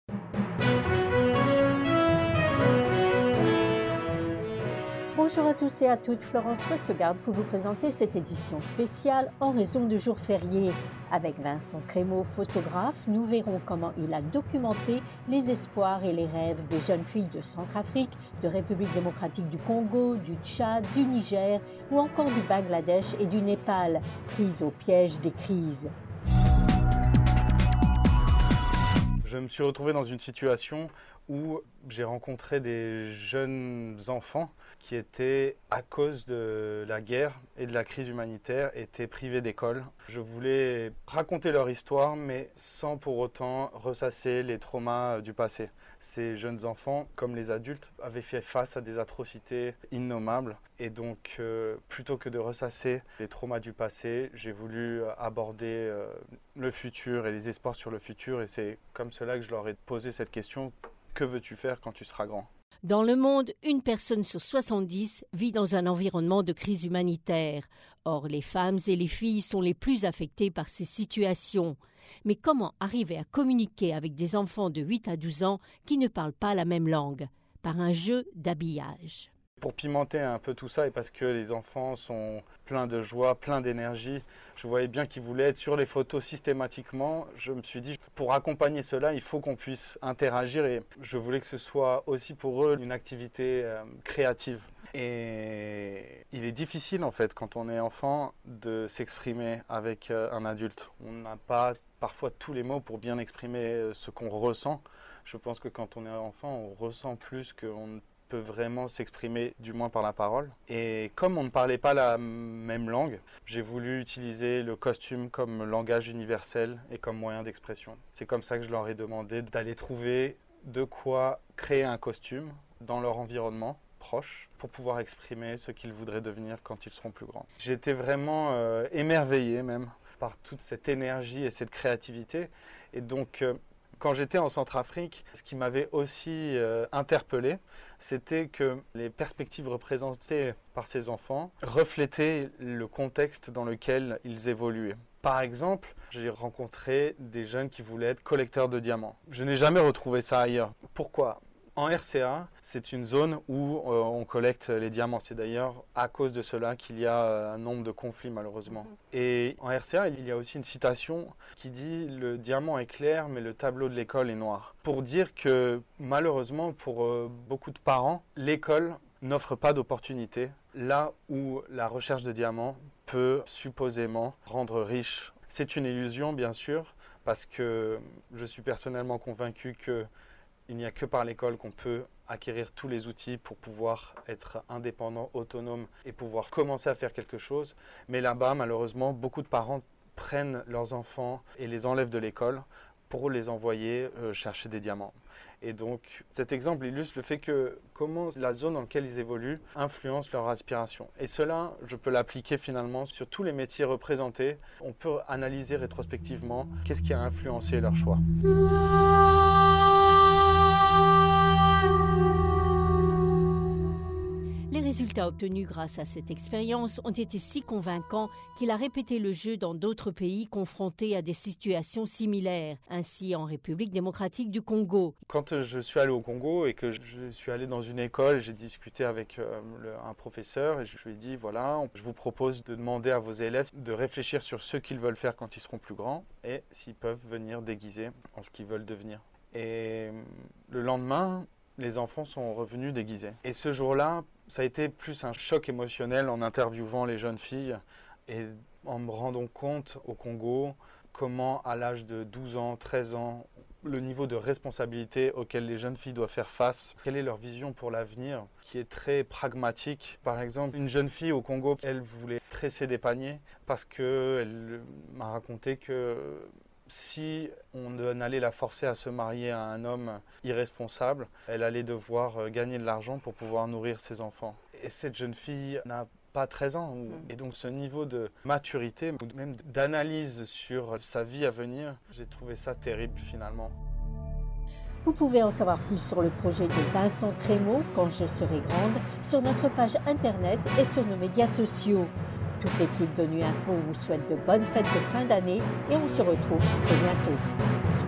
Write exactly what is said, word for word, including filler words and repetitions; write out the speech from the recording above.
Bonjour à tous et à toutes, Florence Westgard pour vous présenter cette édition spéciale en raison du jour férié. Avec Vincent Trémaux, photographe, nous verrons comment il a documenté les espoirs et les rêves des jeunes filles de Centrafrique, de République démocratique du Congo, du Tchad, du Niger ou encore du Bangladesh et du Népal, prises au piège des crises. Je me suis retrouvé dans une situation où j'ai rencontré des jeunes enfants qui étaient, à cause de la guerre et de la crise humanitaire, étaient privés d'école. Je voulais raconter leur histoire, mais sans pour autant ressasser les traumas du passé. Ces jeunes enfants, comme les adultes, avaient fait face à des atrocités innommables. Et donc, euh, plutôt que de ressasser les traumas du passé, j'ai voulu aborder euh, le futur et les espoirs sur le futur. Et c'est comme cela que je leur ai posé cette question. Que veux-tu faire quand tu seras grand ? Dans le monde, une personne sur soixante-dix vit dans un environnement de crise humanitaire. Or, les femmes et les filles sont les plus affectées par ces situations. Mais comment arriver à communiquer avec des enfants de huit à douze ans qui ne parlent pas la même langue ? Par un jeu d'habillage. Pour pimenter un peu tout ça et parce que les enfants sont pleins de joie, pleins d'énergie, je voyais bien qu'ils voulaient être sur les photos systématiquement. Je me suis dit, pour accompagner cela, il faut qu'on puisse interagir et je voulais que ce soit aussi pour eux une activité euh, créative. Et il est difficile en fait quand on est enfant de s'exprimer avec euh, un adulte. On n'a pas parfois tous les mots pour bien exprimer ce qu'on ressent. Je pense que quand on est enfant, on ressent plus qu'on peut vraiment s'exprimer, du moins par la parole. Et comme on ne parlait pas la même langue, j'ai voulu utiliser le costume comme langage universel et comme moyen d'expression. C'est comme ça que je leur ai demandé d'aller trouver de quoi créer un costume dans leur environnement proche pour pouvoir exprimer ce qu'ils voudraient devenir quand ils seront plus grands. J'étais vraiment euh, émerveillé même par toute cette énergie et cette créativité. Et donc, euh, quand j'étais en Centrafrique, ce qui m'avait aussi euh, interpellé, c'était que les perspectives représentées par ces enfants reflétaient le contexte dans lequel ils évoluaient. Par exemple, j'ai rencontré des jeunes qui voulaient être collecteurs de diamants. Je n'ai jamais retrouvé ça ailleurs. Pourquoi ? En R C A, c'est une zone où euh, on collecte les diamants. C'est d'ailleurs à cause de cela qu'il y a euh, un nombre de conflits malheureusement. Et en R C A, il y a aussi une citation qui dit « Le diamant est clair, mais le tableau de l'école est noir ». Pour dire que malheureusement, pour euh, beaucoup de parents, l'école n'offre pas d'opportunités là où la recherche de diamants peut supposément rendre riche. C'est une illusion bien sûr, parce que je suis personnellement convaincu que il n'y a que par l'école qu'on peut acquérir tous les outils pour pouvoir être indépendant, autonome et pouvoir commencer à faire quelque chose. Mais là-bas, malheureusement, beaucoup de parents prennent leurs enfants et les enlèvent de l'école pour les envoyer euh, chercher des diamants. Et donc, cet exemple illustre le fait que comment la zone dans laquelle ils évoluent influence leur aspiration. Et cela, je peux l'appliquer finalement sur tous les métiers représentés. On peut analyser rétrospectivement qu'est-ce qui a influencé leur choix. Les résultats obtenus grâce à cette expérience ont été si convaincants qu'il a répété le jeu dans d'autres pays confrontés à des situations similaires, ainsi en République démocratique du Congo. Quand je suis allé au Congo et que je suis allé dans une école, j'ai discuté avec euh, le, un professeur et je lui ai dit voilà, je vous propose de demander à vos élèves de réfléchir sur ce qu'ils veulent faire quand ils seront plus grands et s'ils peuvent venir déguisés en ce qu'ils veulent devenir. Et le lendemain, les enfants sont revenus déguisés. Et ce jour-là, ça a été plus un choc émotionnel en interviewant les jeunes filles et en me rendant compte au Congo comment à l'âge de douze ans, treize ans, le niveau de responsabilité auquel les jeunes filles doivent faire face, quelle est leur vision pour l'avenir qui est très pragmatique. Par exemple, une jeune fille au Congo, elle voulait tresser des paniers parce qu'elle m'a raconté que si on allait la forcer à se marier à un homme irresponsable, elle allait devoir gagner de l'argent pour pouvoir nourrir ses enfants. Et cette jeune fille n'a pas treize ans. Et donc ce niveau de maturité, ou même d'analyse sur sa vie à venir, j'ai trouvé ça terrible finalement. Vous pouvez en savoir plus sur le projet de Vincent Trémaux, Quand je serai grande, sur notre page internet et sur nos médias sociaux. Toute l'équipe de Nu Info vous souhaite de bonnes fêtes de fin d'année et on se retrouve très bientôt.